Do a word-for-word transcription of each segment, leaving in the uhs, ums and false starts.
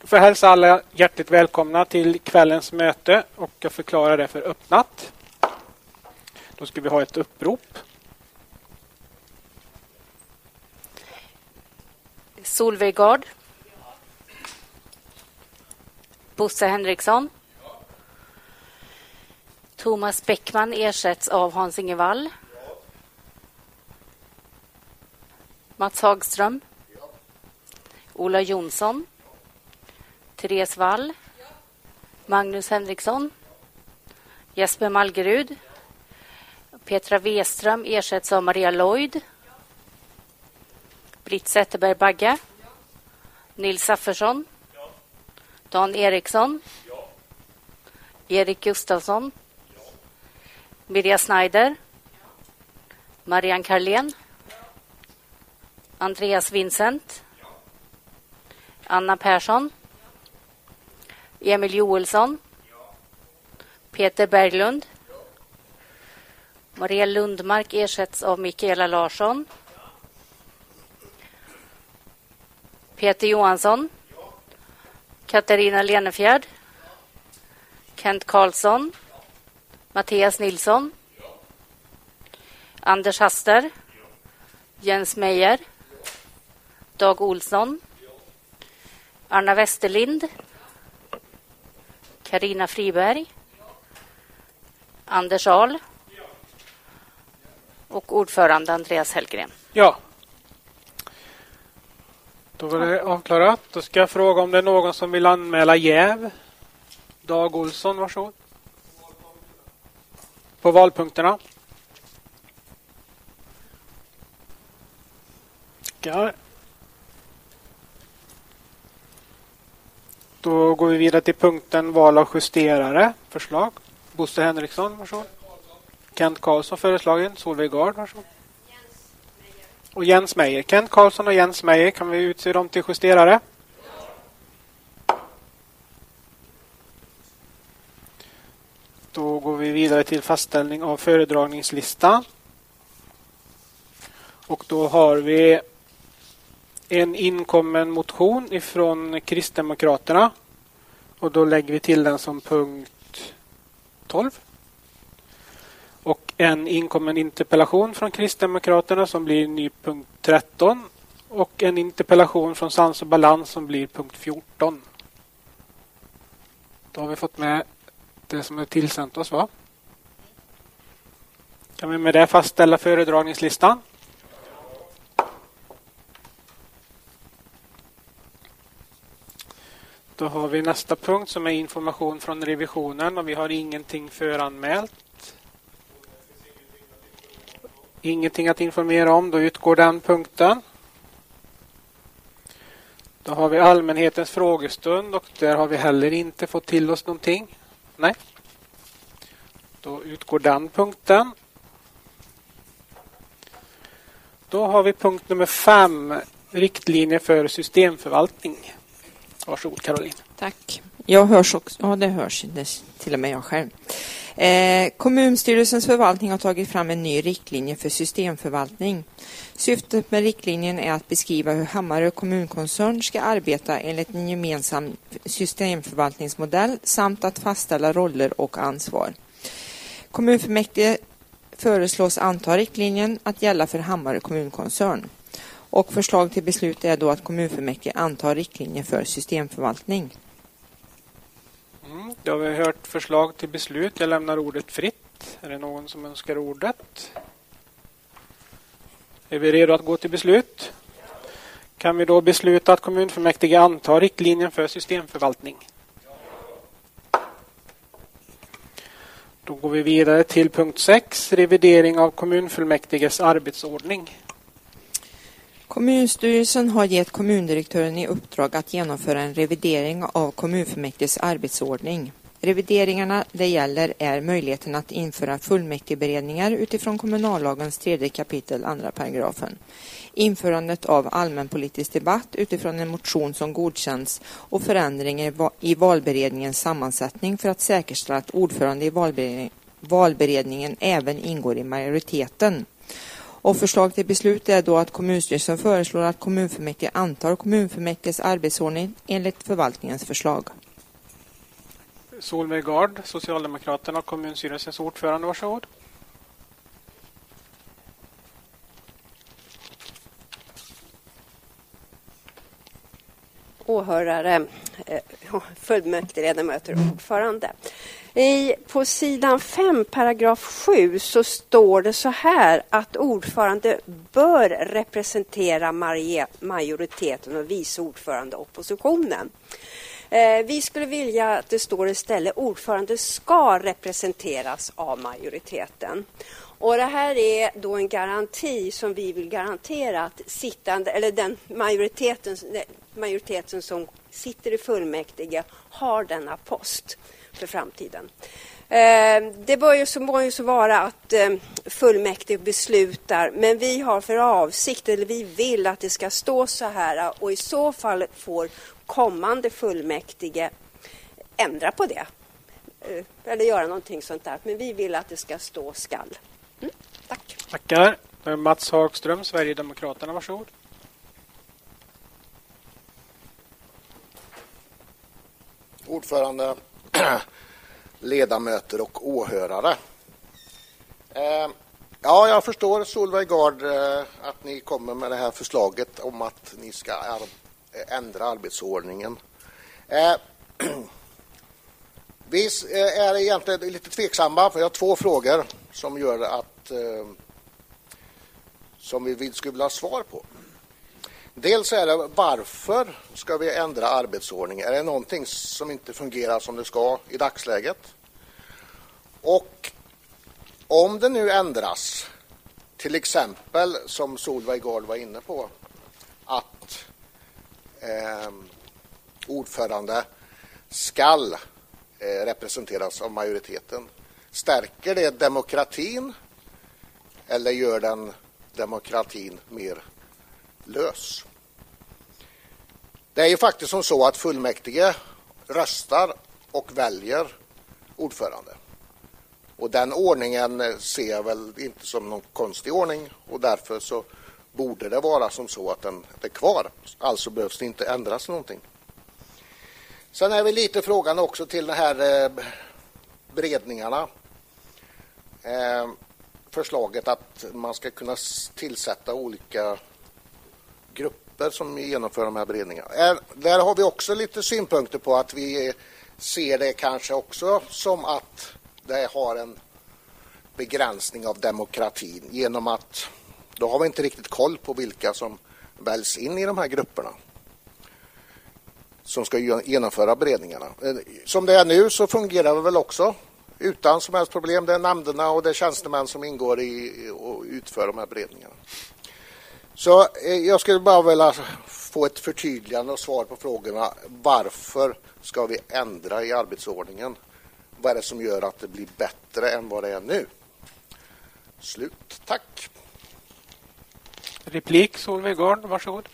Jag får hälsa alla hjärtligt välkomna till kvällens möte och jag förklarar det för öppnat. Då ska vi ha ett upprop. Solveig Gard. Bosse Henriksson. Thomas Bäckman ersätts av Hans-Inge Wall. Mats Hagström. Ola Jonsson. Therese Wall. Magnus Henriksson. Jesper Malgerud. Petra Weström ersätts av Maria Lloyd. Britt Zetterberg Bagge. Nils Saffersson. Dan Eriksson. Erik Gustafsson. Mirja Snyder. Marianne Karlén. Andreas Vincent. Anna Persson. Emil Joelsson. Peter Berglund. Maria Lundmark ersätts av Mikaela Larsson. Peter Johansson. Katarina Lenefjärd. Kent Karlsson. Mattias Nilsson. Anders Haster. Jens Meijer. Dag Olsson. Anna Westerlind. Karina Friberg. Anders Ahl. Och ordförande Andreas Hellgren. Ja. Då var det avklarat. Då ska jag fråga om det är någon som vill anmäla jäv. Dag Olsson, varsågod. På valpunkterna. Ja. Då går vi vidare till punkten val av justerare. Förslag. Bosse Henriksson, varsågod. Kent Karlsson föreslagen. Solveig Gard, varsågod. Och Jens Meijer. Kent Karlsson och Jens Meijer, kan vi utse dem till justerare? Då går vi vidare till fastställning av föredragningslista. Och då har vi en inkommen motion ifrån Kristdemokraterna. Och då lägger vi till den som punkt tolv. Och en inkommen interpellation från Kristdemokraterna som blir ny punkt tretton. Och en interpellation från Sans och balans som blir punkt fjorton. Då har vi fått med det som är tillsänt oss, va? Kan vi med det fastställa föredragningslistan? Då har vi nästa punkt som är information från revisionen och vi har ingenting föranmält. Ingenting att informera om, då utgår den punkten. Då har vi allmänhetens frågestund och där har vi heller inte fått till oss någonting. Nej. Då utgår den punkten. Då har vi punkt nummer fem, riktlinjer för systemförvaltning. Varsågod Caroline. Tack. Jag hörs också. Ja, det hörs det, till och med jag själv. Eh, kommunstyrelsens förvaltning har tagit fram en ny riktlinje för systemförvaltning. Syftet med riktlinjen är att beskriva hur Hammarö kommunkoncern ska arbeta enligt en gemensam systemförvaltningsmodell samt att fastställa roller och ansvar. Kommunfullmäktige föreslås anta riktlinjen att gälla för Hammarö kommunkoncern. Och förslag till beslut är då att kommunfullmäktige antar riktlinjer för systemförvaltning. Mm, då har vi hört förslag till beslut. Jag lämnar ordet fritt. Är det någon som önskar ordet? Är vi redo att gå till beslut? Kan vi då besluta att kommunfullmäktige antar riktlinjen för systemförvaltning? Då går vi vidare till punkt sex, revidering av kommunfullmäktiges arbetsordning. Kommunstyrelsen har gett kommundirektören i uppdrag att genomföra en revidering av kommunfullmäktiges arbetsordning. Revideringarna det gäller är möjligheten att införa fullmäktigeberedningar utifrån kommunallagens tredje kapitel andra paragrafen. Införandet av allmänpolitisk debatt utifrån en motion som godkänns och förändringar i valberedningens sammansättning för att säkerställa att ordförande i valberedningen, valberedningen även ingår i majoriteten. Och förslag till beslut är då att kommunstyrelsen föreslår att kommunfullmäktige antar kommunfullmäktiges arbetsordning enligt förvaltningens förslag. Solveig Gard, Socialdemokraterna och kommunstyrelsens ordförande, varsågod. Åhörare, fullmäktigeledamöter och ordförande. I, på sidan fem, paragraf sju, så står det så här att ordförande bör representera majoriteten och vice ordförande oppositionen. Eh, vi skulle vilja att det står istället ordförande ska representeras av majoriteten. Och det här är då en garanti som vi vill garantera att sittande, eller den majoriteten, majoriteten som sitter i fullmäktige har denna post för framtiden. Eh, det bör ju så, bör ju så vara att eh, fullmäktige beslutar, men vi har för avsikt, eller vi vill att det ska stå så här, och i så fall får kommande fullmäktige ändra på det. Eh, eller göra någonting sånt där. Men vi vill att det ska stå skall. Mm, tack. Tackar. Mats Hagström, Sverigedemokraterna, varsågod. Ordförande, ledamöter och åhörare. Eh, ja, jag förstår, Solveig Gard, eh, att ni kommer med det här förslaget om att ni ska ar- ändra arbetsordningen. Eh, vi är egentligen lite tveksamma, för jag har två frågor som gör att eh, som vi vill skulle vilja ha svar på. Dels är det, varför ska vi ändra arbetsordningen? Är det någonting som inte fungerar som det ska i dagsläget? Och om det nu ändras, till exempel som Solveig Gard var inne på, att eh, ordförande skall eh, representeras av majoriteten, stärker det demokratin eller gör den demokratin mer lös? Det är ju faktiskt som så att fullmäktige röstar och väljer ordförande. Och den ordningen ser jag väl inte som någon konstig ordning, och därför så borde det vara som så att den är kvar. Alltså behövs det inte ändras någonting. Sen är vi lite frågan också till de här eh, beredningarna. Eh, förslaget att man ska kunna tillsätta olika grupper som genomför de här beredningarna. Är, där har vi också lite synpunkter på att vi ser det kanske också som att det har en begränsning av demokratin, genom att då har vi inte riktigt koll på vilka som väljs in i de här grupperna som ska genomföra beredningarna. Som det är nu så fungerar det väl också utan som helst problem. Det är nämnderna och det är tjänstemän som ingår i och utför de här beredningarna. Så jag skulle bara vilja få ett förtydligande och svar på frågorna. Varför ska vi ändra i arbetsordningen? Vad är det som gör att det blir bättre än vad det är nu? Slut. Tack. Replik, Solveig Gard, varsågod.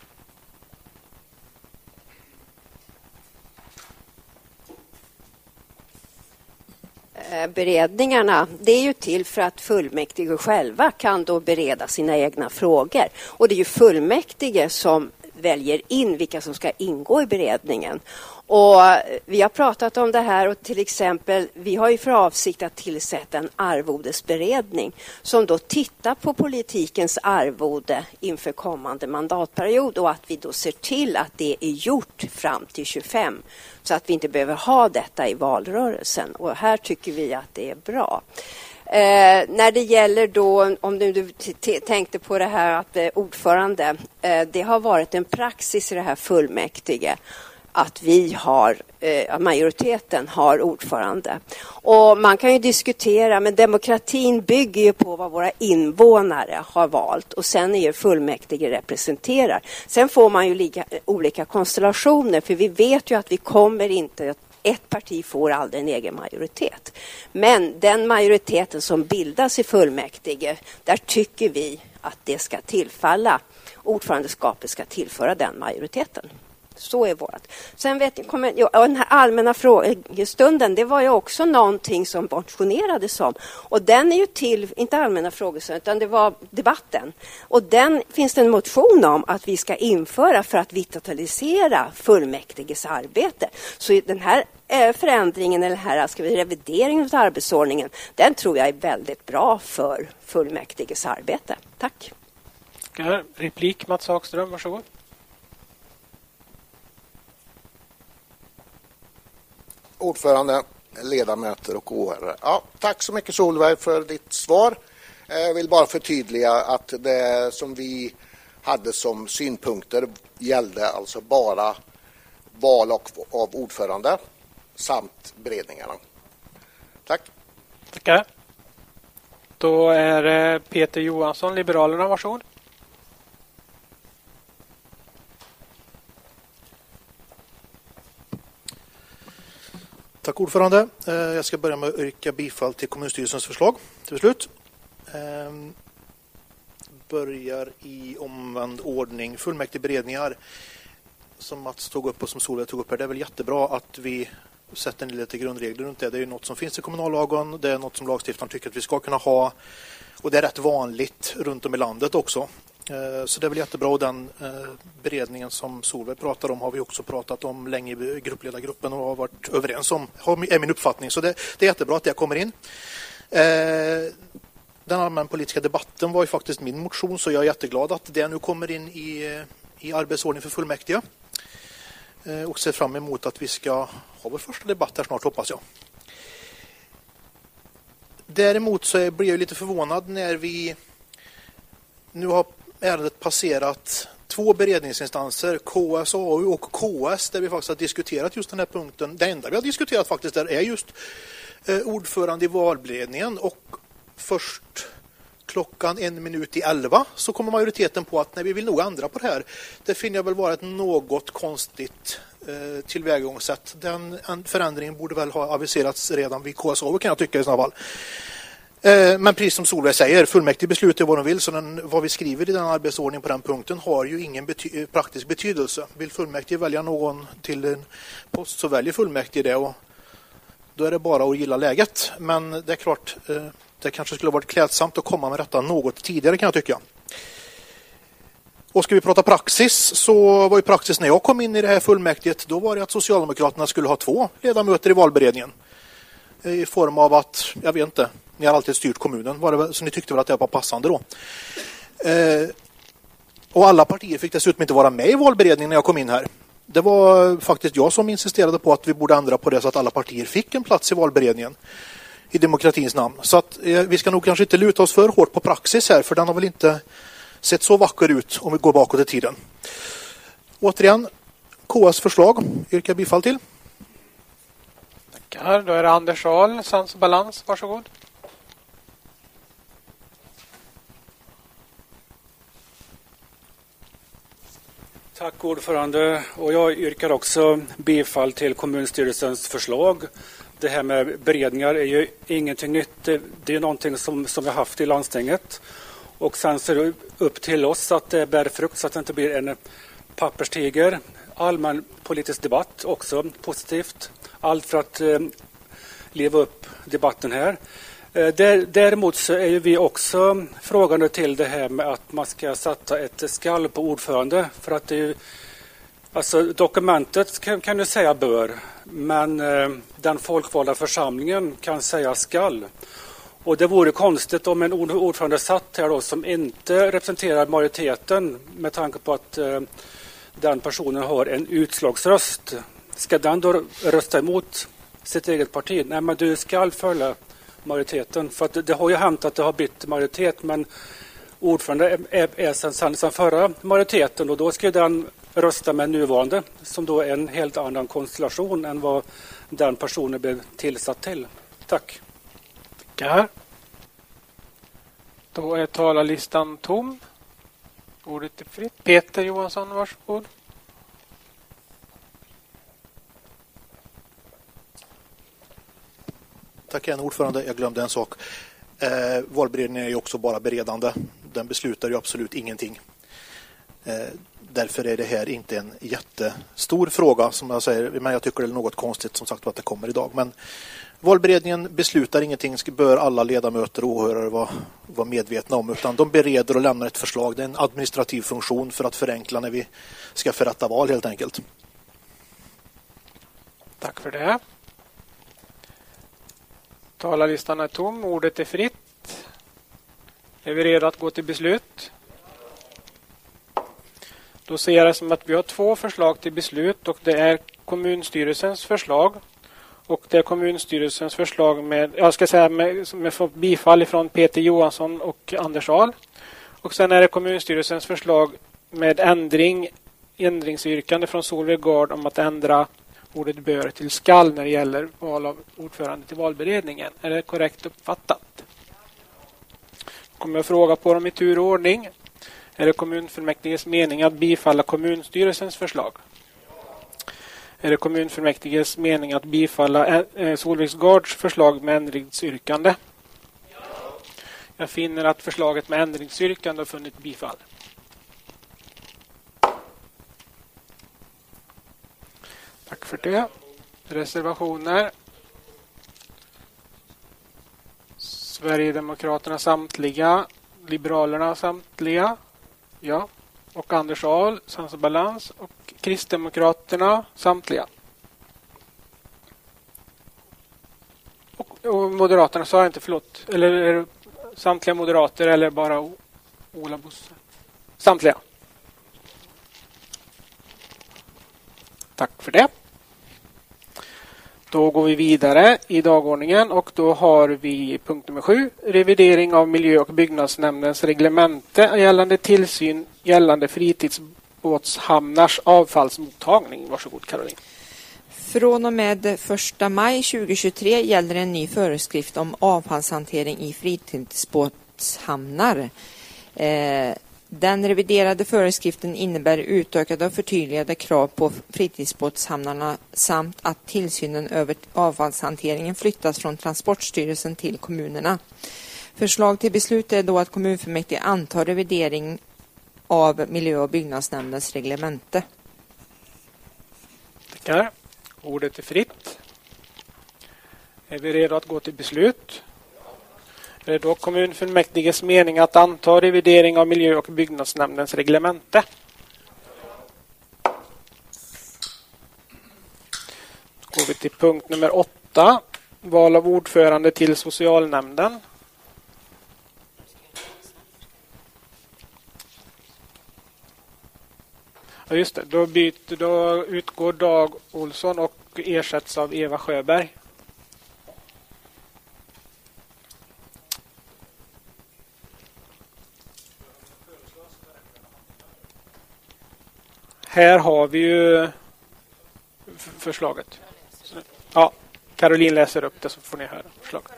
Beredningarna, det är ju till för att fullmäktige själva kan då bereda sina egna frågor. Och det är ju fullmäktige som väljer in vilka som ska ingå i beredningen. Och vi har pratat om det här, och till exempel vi har ju för avsikt att tillsätta en arvodesberedning som då tittar på politikens arvode inför kommande mandatperiod, och att vi då ser till att det är gjort fram till tjugofem, så att vi inte behöver ha detta i valrörelsen. Och här tycker vi att det är bra. Eh, när det gäller då, om du, du t- tänkte på det här att eh, ordförande, eh, det har varit en praxis i det här fullmäktige att vi har, eh, majoriteten har ordförande. Och man kan ju diskutera, men demokratin bygger ju på vad våra invånare har valt, och sen är fullmäktige representerar. Sen får man ju lika, olika konstellationer, för vi vet ju att vi kommer inte, ett parti får aldrig en egen majoritet. Men den majoriteten som bildas i fullmäktige, där tycker vi att det ska tillfalla, ordförandeskapet ska tillföra den majoriteten. Så är vårt. Sen vet jag, kommer, ja, den här allmänna frågestunden, det var ju också någonting som motionerades om. Och den är ju till, inte allmänna frågestunden, utan det var debatten. Och den finns det en motion om att vi ska införa för att vitalisera fullmäktiges arbete. Så den här förändringen, eller här ska vi, revideringen av arbetsordningen, den tror jag är väldigt bra för fullmäktiges arbete. Tack. Ja, replik Mats Hagström, varsågod. Ordförande, ledamöter och åhörare. Ja, tack så mycket Solveig för ditt svar. Jag vill bara förtydliga att det som vi hade som synpunkter gällde alltså bara val av ordförande samt beredningarna. Tack. Tackar. Då är det Peter Johansson, Liberalerna, varsågod. Tack ordförande. Jag ska börja med att yrka bifall till kommunstyrelsens förslag till beslut. Börjar i omvänd ordning. Fullmäktigeberedningar som Mats tog upp och som Solveig tog upp här. Det är väl jättebra att vi sätter ner lite grundregler runt det. Det är ju något som finns i kommunallagen. Det är något som lagstiftaren tycker att vi ska kunna ha. Och det är rätt vanligt runt om i landet också. Så det är väl jättebra. Och den beredningen som Solveig pratar om har vi också pratat om länge i gruppledargruppen och har varit överens om, är min uppfattning. Så det, det är jättebra att det kommer in. Den allmänpolitiska debatten var ju faktiskt min motion, så jag är jätteglad att det nu kommer in i, i arbetsordning för fullmäktige. Och ser fram emot att vi ska ha vår första debatt här snart, hoppas jag. Däremot så blir jag lite förvånad när vi nu har ärendet passerat två beredningsinstanser, K S A U och K S, där vi faktiskt har diskuterat just den här punkten. Det enda vi har diskuterat faktiskt där är just eh, ordförande i valberedningen, och först klockan en minut i elva så kommer majoriteten på att nej, vi vill nog ändra på det här. Det finner jag väl vara ett något konstigt eh, tillvägagångssätt. Den förändringen borde väl ha aviserats redan vid K S A U, kan jag tycka i sådana fall. Men precis som Solveig säger, fullmäktige beslutar vad de vill, så den, vad vi skriver i den arbetsordningen på den punkten har ju ingen bety- praktisk betydelse. Vill fullmäktige välja någon till en post så väljer fullmäktige det, och då är det bara att gilla läget. Men det är klart, det kanske skulle ha varit klädsamt att komma med detta något tidigare, kan jag tycka. Och ska vi prata praxis, så var ju praxis när jag kom in i det här fullmäktiget, då var det att Socialdemokraterna skulle ha två ledamöter i valberedningen. I form av att, jag vet inte, ni har alltid styrt kommunen, var det, så ni tyckte väl att det var passande då. Eh, och alla partier fick dessutom inte vara med i valberedningen när jag kom in här. Det var faktiskt jag som insisterade på att vi borde ändra på det så att alla partier fick en plats i valberedningen i demokratins namn. Så att eh, vi ska nog kanske inte luta oss för hårt på praxis här, för den har väl inte sett så vacker ut om vi går bakåt i tiden. Återigen, K S förslag yrkar bifall till. Tackar. Då är det Anders Ahl, Sans och Balans, varsågod. Tack ordförande, och jag yrkar också bifall till kommunstyrelsens förslag. Det här med beredningar är ju ingenting nytt, det, det är någonting som, som vi har haft i landstinget. Och sen ser det upp till oss att det bär frukt så att det inte blir en papperstiger. Allmän politisk debatt också positivt. Allt för att eh, leva upp debatten här. Däremot så är ju vi också frågande till det här med att man ska sätta ett skall på ordförande, för att det är ju, alltså dokumentet kan, kan ju säga bör, men eh, den folkvalda församlingen kan säga skall. Och det vore konstigt om en ordförande satt här då som inte representerar majoriteten, med tanke på att eh, den personen har en utslagsröst. Ska den då rösta emot sitt eget parti? Nej, men du ska följa majoriteten. För att det, det har ju hänt att det har bytt majoritet, men ordförande är, är sen, sen, sen förra majoriteten, och då ska den rösta med nuvarande, som då är en helt annan konstellation än vad den personen blev tillsatt till. Tack. Tackar. Då är talarlistan tom. Ordet är fritt. Peter Johansson, varsågod. Tack igen ordförande, jag glömde en sak. Eh, valberedningen är ju också bara beredande. Den beslutar ju absolut ingenting. Eh, därför är det här inte en jättestor fråga som jag säger, men jag tycker det är något konstigt som sagt att det kommer idag. Men valberedningen beslutar ingenting, bör alla ledamöter och åhörare vara, vara medvetna om, utan de bereder och lämnar ett förslag. Det är en administrativ funktion för att förenkla när vi ska förrätta val helt enkelt. Tack för det. Talarlistan är tom, ordet är fritt. Är vi redo att gå till beslut? Då ser jag det som att vi har två förslag till beslut och det är kommunstyrelsens förslag och det är kommunstyrelsens förslag med, jag ska säga med, med bifall från Peter Johansson och Anders Ahl. Och sen är det kommunstyrelsens förslag med ändring, ändringsyrkande från Solveig Gard om att ändra ordet bör till skall när det gäller val av ordförande till valberedningen. Är det korrekt uppfattat? Kommer jag fråga på dem i tur och ordning. Är det kommunfullmäktiges mening att bifalla kommunstyrelsens förslag? Är det kommunfullmäktiges mening att bifalla eh, Solveig Gards förslag med ändringsyrkande? Jag finner att förslaget med ändringsyrkande har funnit bifall. Tack för det. Reservationer. Sverigedemokraterna samtliga. Liberalerna samtliga. Ja. Och Anders Ahl, Sans och Balans. Och Kristdemokraterna samtliga. Och, och Moderaterna sa jag inte, förlåt. Eller är det samtliga moderater eller bara o- Ola Bosse? Samtliga. Tack för det. Då går vi vidare i dagordningen och då har vi punkt nummer sju. Revidering av miljö- och byggnadsnämndens reglemente gällande tillsyn gällande fritidsbåtshamnars avfallsmottagning. Varsågod Caroline. Från och med första maj tjugohundratjugotre gäller en ny föreskrift om avfallshantering i fritidsbåtshamnar. Eh, Den reviderade föreskriften innebär utökade och förtydligade krav på fritidsbåtshamnarna samt att tillsynen över avfallshanteringen flyttas från Transportstyrelsen till kommunerna. Förslag till beslut är då att kommunfullmäktige antar revidering av miljö- och byggnadsnämndens reglemente. Tackar. Ordet är fritt. Är vi redo att gå till beslut? Är det då kommunfullmäktiges mening att anta revidering av miljö- och byggnadsnämndens reglemente? Då går vi till punkt nummer åtta. Val av ordförande till socialnämnden. Ja, just det. Då, byter, då utgår Dag Olsson och ersätts av Eva Sjöberg. Här har vi ju f- förslaget. Ja, Caroline läser upp det så får ni höra förslaget.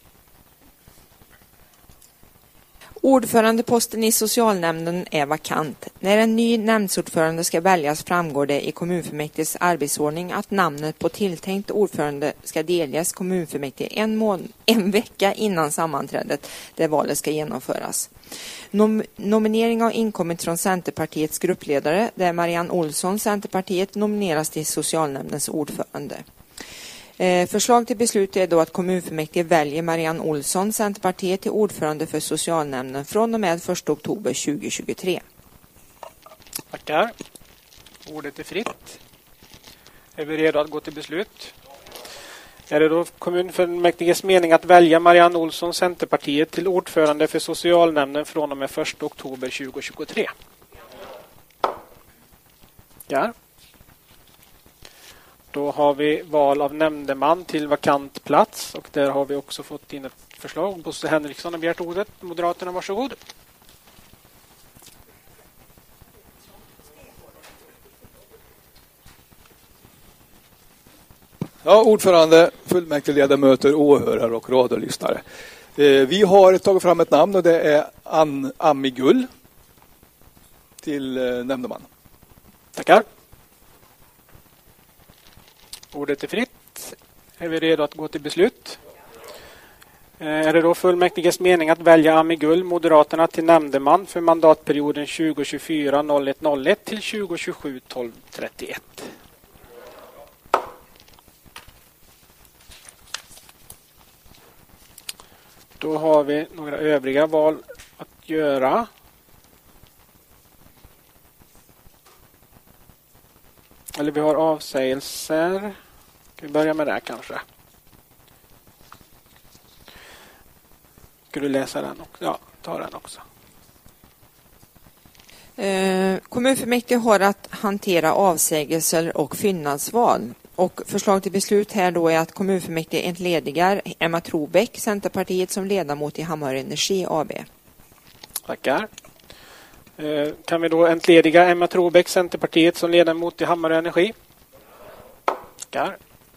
Ordförandeposten i socialnämnden är vakant. När en ny nämndsordförande ska väljas framgår det i kommunfullmäktiges arbetsordning att namnet på tilltänkt ordförande ska delges kommunfullmäktige en, mån- en vecka innan sammanträdet där valet ska genomföras. Nom- nominering har inkommit från Centerpartiets gruppledare där Marianne Olsson, Centerpartiet, nomineras till socialnämndens ordförande. Eh, förslag till beslut är då att kommunfullmäktige väljer Marianne Olsson, Centerpartiet, till ordförande för socialnämnden från och med första oktober tjugohundratjugotre. Tackar. Ordet är fritt. Är vi redo att gå till beslut? Är det då kommunfullmäktiges mening att välja Marianne Olsson, Centerpartiet, till ordförande för socialnämnden från och med första oktober tjugohundratjugotre? Ja. Då har vi val av nämndeman till vakant plats och där har vi också fått in ett förslag. Bosse Henriksson har begärt ordet. Moderaterna, varsågod. Ja, ordförande, fullmäktigeledamöter, åhörare och radiolyssnare. Eh, vi har tagit fram ett namn och det är Ann Amigull till eh, nämndeman. Tackar. Ordet är fritt. Är vi redo att gå till beslut? Är det då fullmäktiges mening att välja Ami Gull, Moderaterna, till nämndeman för mandatperioden tjugo tjugofyra noll ett noll ett till tjugo tjugosju tolv trettioett? Då har vi några övriga val att göra. Eller vi har avsägelser. Ska vi börja med det kanske? Ska du läsa den också? Ja, ta den också. Eh, kommunfullmäktige har att hantera avsägelser och fyllnadsval. Och förslag till beslut här då är att kommunfullmäktige entledigar Emma Trobeck, Centerpartiet, som ledamot i Hammar Energi A B. Tackar. Eh, kan vi då entlediga Emma Trobeck, Centerpartiet, som ledamot i Hammar Energi? Tackar.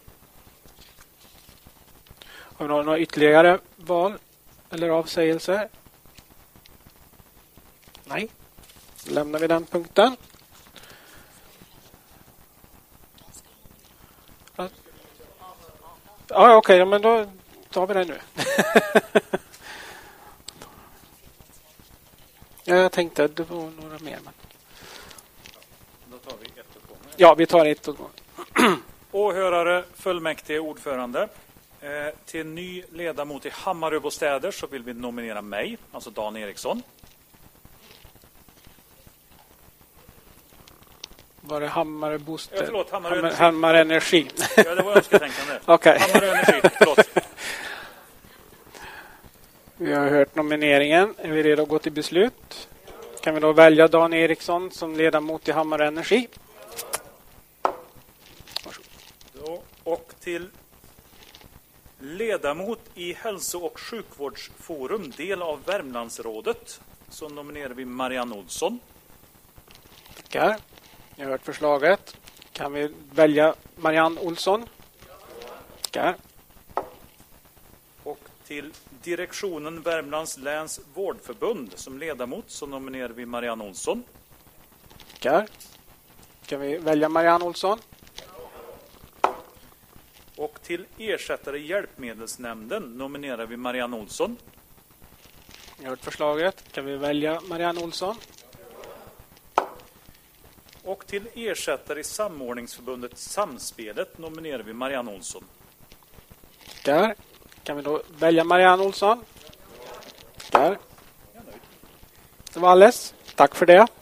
Har vi några ytterligare val eller avsägelser? Nej. Då lämnar vi den punkten. Ja, okej, okay, men då tar vi det nu. Ja, jag tänkte att det var några mer. Men... Då tar vi ett och gånger. Ja, vi tar ett och gånger. Åhörare, fullmäktige, ordförande. Eh, till ny ledamot i Hammaröbostäder så vill vi nominera mig, alltså Dan Eriksson. Var det Hammar Bostäder? Ja, förlåt, Hammar Energi. Hammar Energi. Ja, det var önsketänkande. Okej. Hammar Energi, förlåt. Vi har hört nomineringen. Är vi redo att gå till beslut? Kan vi då välja Dan Eriksson som ledamot i Hammar Energi? Då, och till ledamot i hälso- och sjukvårdsforum, del av Värmlandsrådet, så nominerar vi Marianne Olsson. Tackar. Jag har hört förslaget. Kan vi välja Marianne Olsson? Tackar. Och till direktionen Värmlands läns vårdförbund som ledamot så nominerar vi Marianne Olsson. Tackar. Kan vi välja Marianne Olsson? Och till ersättare i hjälpmedelsnämnden nominerar vi Marianne Olsson. Jag har hört förslaget. Kan vi välja Marianne Olsson? Och till ersättare i samordningsförbundet Samspelet nominerar vi Marianne Olsson. Där. Kan vi då välja Marianne Olsson? Där. Det var alles. Tack för det.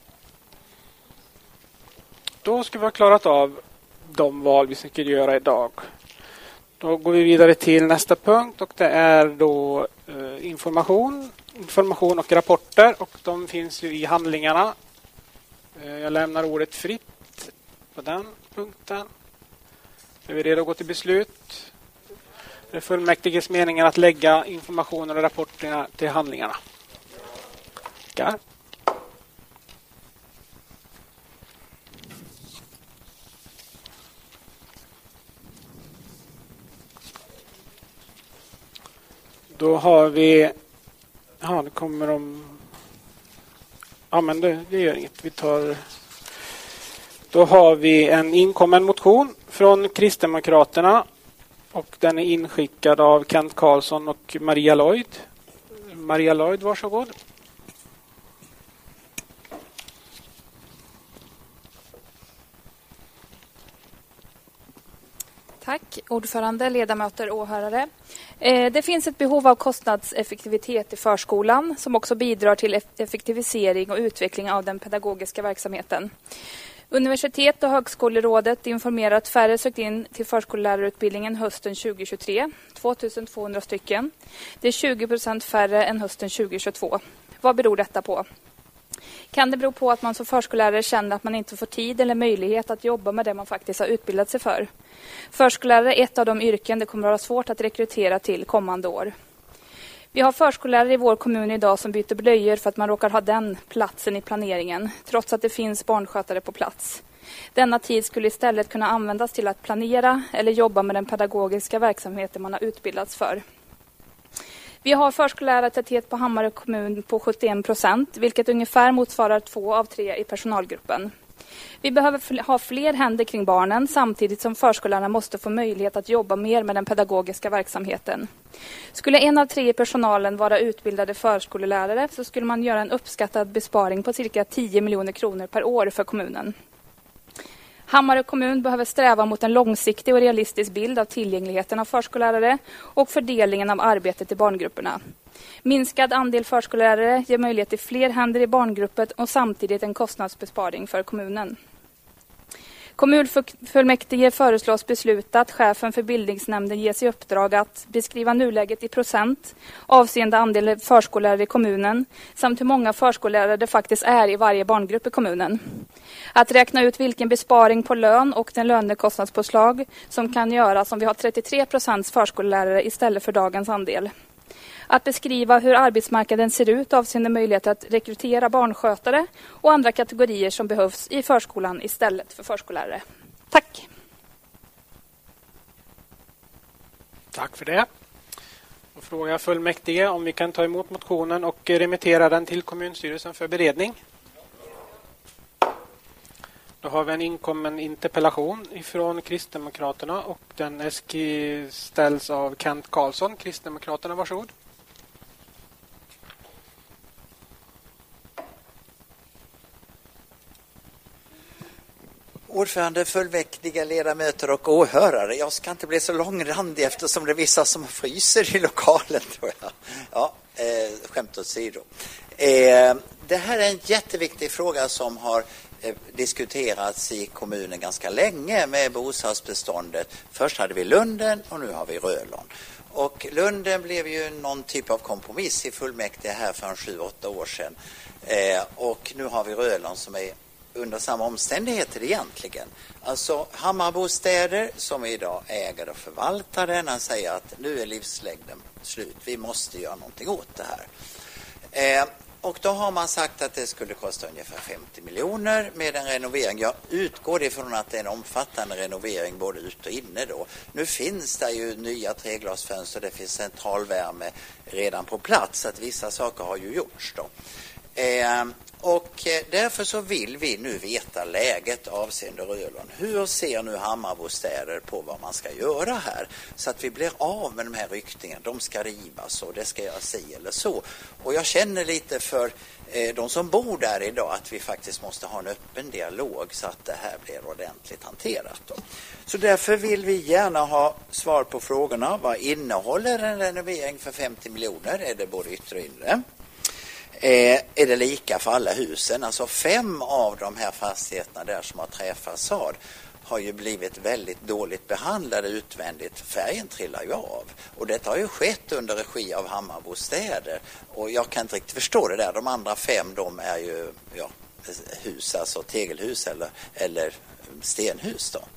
Då ska vi ha klarat av de val vi ska göra idag. Då går vi vidare till nästa punkt och det är då eh, information, information och rapporter, och de finns ju i handlingarna. Eh, jag lämnar ordet fritt på den punkten. Är vi redo att gå till beslut? Det är fullmäktiges meningen att lägga informationen och rapporterna till handlingarna. Ja. Då har vi... Ja, det kommer de... Ja, men det, det gör inget. Vi tar... Då har vi en inkommen motion från Kristdemokraterna. Och den är inskickad av Kent Karlsson och Maria Lloyd. Maria Lloyd, varsågod. Tack, ordförande, ledamöter och åhörare. Det finns ett behov av kostnadseffektivitet i förskolan som också bidrar till effektivisering och utveckling av den pedagogiska verksamheten. Universitet- och högskolerådet informerar att färre sökt in till förskollärarutbildningen hösten tjugo tjugotre, tvåtusentvåhundra stycken. Det är tjugo procent färre än hösten tjugo tjugotvå. Vad beror detta på? Kan det bero på att man som förskollärare känner att man inte får tid eller möjlighet att jobba med det man faktiskt har utbildat sig för? Förskollärare är ett av de yrken det kommer att vara svårt att rekrytera till kommande år. Vi har förskollärare i vår kommun idag som byter blöjor för att man råkar ha den platsen i planeringen, trots att det finns barnskötare på plats. Denna tid skulle istället kunna användas till att planera eller jobba med den pedagogiska verksamheten man har utbildats för. Vi har förskollärartäthet på Hammarö kommun på sjuttioen procent, vilket ungefär motsvarar två av tre i personalgruppen. Vi behöver ha fler händer kring barnen samtidigt som förskollärarna måste få möjlighet att jobba mer med den pedagogiska verksamheten. Skulle en av tre i personalen vara utbildade förskollärare så skulle man göra en uppskattad besparing på cirka tio miljoner kronor per år för kommunen. Hammarö kommun behöver sträva mot en långsiktig och realistisk bild av tillgängligheten av förskollärare och fördelningen av arbetet i barngrupperna. Minskad andel förskollärare ger möjlighet till fler händer i barngruppet och samtidigt en kostnadsbesparing för kommunen. Kommunfullmäktige föreslås besluta att chefen för bildningsnämnden ges i uppdrag att beskriva nuläget i procent avseende andel förskollärare i kommunen samt hur många förskollärare det faktiskt är i varje barngrupp i kommunen. Att räkna ut vilken besparing på lön och den lönekostnadspåslag som kan göras om vi har trettiotre procent förskollärare istället för dagens andel. Att beskriva hur arbetsmarknaden ser ut avseende möjlighet att rekrytera barnskötare och andra kategorier som behövs i förskolan istället för förskollärare. Tack! Tack för det. Då frågar jag fullmäktige om vi kan ta emot motionen och remittera den till kommunstyrelsen för beredning. Då har vi en inkommen interpellation ifrån Kristdemokraterna och den ställs av Kent Karlsson. Kristdemokraterna, varsågod. Ordförande, fullmäktige, ledamöter och åhörare. Jag ska inte bli så långrandig eftersom det är vissa som fryser i lokalen, tror jag. Ja, eh, skämt åsido. Eh, det här är en jätteviktig fråga som har eh, diskuterats i kommunen ganska länge med bostadsbeståndet. Först hade vi Lunden och nu har vi Rölon. Och Lunden blev ju någon typ av kompromiss i fullmäktige här för en sju, åtta år sedan. Eh, och nu har vi Rölon som är under samma omständigheter egentligen. Alltså Hammarbostäder som idag äger och förvaltar den, han säger att nu är livslängden slut. Vi måste göra någonting åt det här. Eh, och då har man sagt att det skulle kosta ungefär femtio miljoner med en renovering. Jag utgår ifrån att det är en omfattande renovering både ut och inne då. Nu finns det ju nya treglasfönster, det finns centralvärme redan på plats, så att vissa saker har ju gjorts då. Eh, och därför så vill vi nu veta läget avseende Rölon. Hur ser nu Hammarbostäder på vad man ska göra här? Så att vi blir av med de här ryktningarna. De ska rivas och det ska göra si eller så. Och jag känner lite för eh, de som bor där idag att vi faktiskt måste ha en öppen dialog så att det här blir ordentligt hanterat då. Så därför vill vi gärna ha svar på frågorna. Vad innehåller en renovering för femtio miljoner? Är det både yttre och inre? Eh, är det lika för alla husen? Alltså fem av de här fastigheterna där som har träfasad har ju blivit väldigt dåligt behandlade utvändigt. Färgen trillar ju av. Och detta har ju skett under regi av Hammarbostäder. Och jag kan inte riktigt förstå det där. De andra fem, de är ju ja, hus, alltså tegelhus eller, eller stenhus då.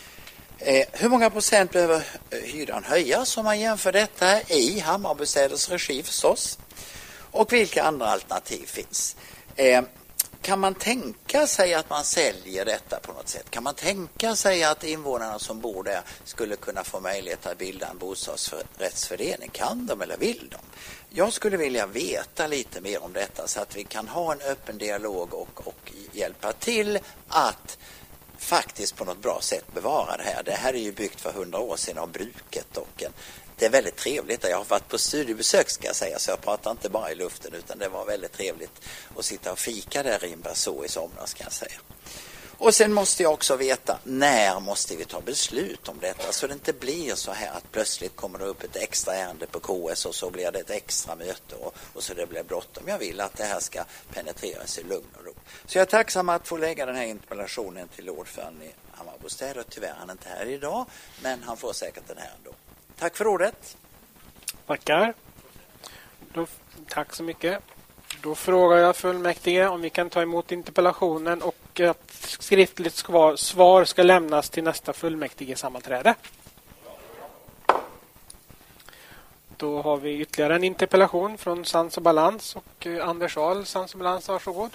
Eh, hur många procent behöver hyran höjas om man jämför detta i Hammarbostäders regi förstås? Och vilka andra alternativ finns? Eh, kan man tänka sig att man säljer detta på något sätt? Kan man tänka sig att invånarna som bor där skulle kunna få möjlighet att bilda en bostadsrättsförening? Kan de eller vill de? Jag skulle vilja veta lite mer om detta så att vi kan ha en öppen dialog och, och hjälpa till att faktiskt på något bra sätt bevara det här. Det här är ju byggt för hundra år sedan av bruket och en det är väldigt trevligt. Jag har varit på studiebesök ska jag säga, så jag pratar inte bara i luften utan det var väldigt trevligt att sitta och fika där i Inverså i somras kan jag säga. Och sen måste jag också veta när måste vi ta beslut om detta så det inte blir så här att plötsligt kommer det upp ett extra ärende på K S och så blir det ett extra möte och, och så det blir bråttom. Jag vill att det här ska penetreras i lugn och ro. Så jag är tacksam att få lägga den här interpellationen till ordföranden i Hammarbostäder. Tyvärr är han inte här idag men han får säkert den här ändå. Tack för ordet. Tackar. Då, tack så mycket. Då frågar jag fullmäktige om vi kan ta emot interpellationen och att skriftligt svar, svar ska lämnas till nästa fullmäktige sammanträde. Då har vi ytterligare en interpellation från Sans och Balans och Anders Ahl, Sans och Balans, varsågod.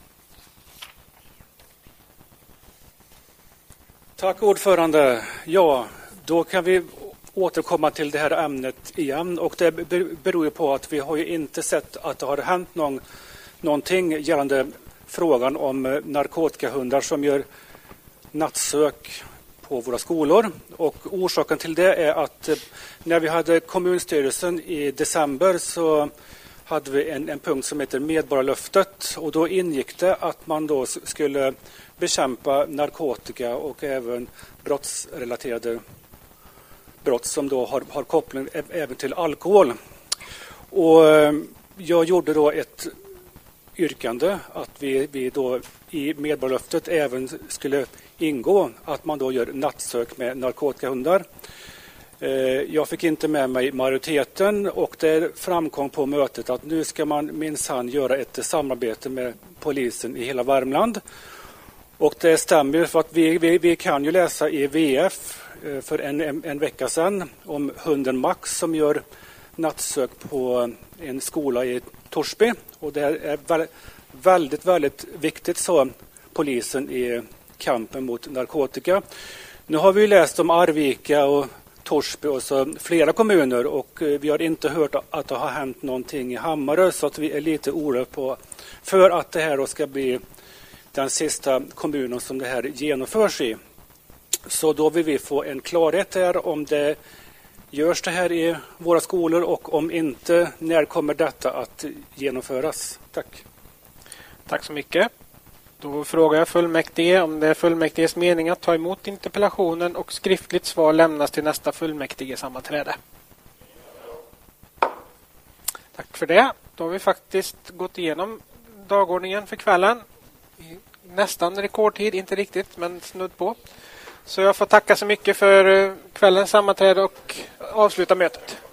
Tack ordförande. Ja, då kan vi återkomma till det här ämnet igen och det beror ju på att vi har ju inte sett att det har hänt någon, någonting gällande frågan om narkotikahundar som gör nattsök på våra skolor. Och orsaken till det är att när vi hade kommunstyrelsen i december så hade vi en, en punkt som heter Medborgarlöftet, och då ingick det att man då skulle bekämpa narkotika och även brottsrelaterade brott som då har, har koppling även till alkohol. Och jag gjorde då ett yrkande att vi, vi då i Medborgarlöftet även skulle ingå att man då gör nattsök med narkotikahundar. Jag fick inte med mig majoriteten, och det framkom på mötet att nu ska man minsann göra ett samarbete med polisen i hela Värmland. Och det stämmer, för att vi, vi, vi kan ju läsa i V F för en, en, en vecka sedan om hunden Max som gör nattsök på en skola i Torsby. Och det är väldigt, väldigt viktigt, så polisen i kampen mot narkotika. Nu har vi läst om Arvika och Torsby och så flera kommuner, och vi har inte hört att det har hänt någonting i Hammarö, så att vi är lite oroliga på för att det här då ska bli den sista kommunen som det här genomförs i. Så då vill vi få en klarhet här om det görs det här i våra skolor, och om inte, när kommer detta att genomföras? Tack. Tack så mycket. Då frågar jag fullmäktige om det är fullmäktiges mening att ta emot interpellationen och skriftligt svar lämnas till nästa fullmäktige sammanträde. Tack för det. Då har vi faktiskt gått igenom dagordningen för kvällen. Nästan rekordtid, inte riktigt, men snudd på. Så jag får tacka så mycket för kvällens sammanträde och avsluta mötet.